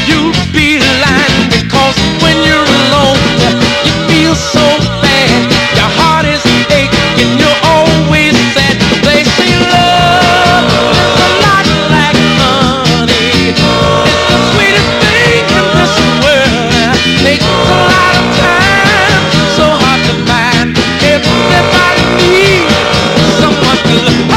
You'll be lying because when you're alone, you feel so bad. Your heart is aching, you're always sad. They say love is a lot like honey. It's the sweetest thing in this world. Takes a lot of time, so hard to find. Everybody needs someone to love.